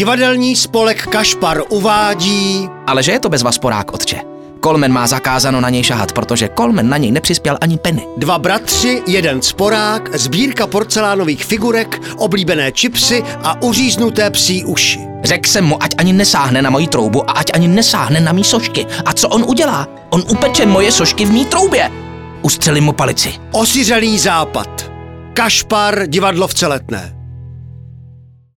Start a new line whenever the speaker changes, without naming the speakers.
Divadelní spolek Kašpar uvádí...
Ale že je to bezvasporák, otče. Coleman má zakázáno na něj šahat, protože Coleman na něj nepřispěl ani penny.
2 bratři, 1 sporák, sbírka porcelánových figurek, oblíbené čipsy a uříznuté psí uši.
Řekl jsem mu, ať ani nesáhne na moji troubu a ať ani nesáhne na mý sošky. A co on udělá? On upeče moje sošky v mý troubě. Ustřelím mu palici.
Osiřelý západ. Kašpar, divadlo v Celetné.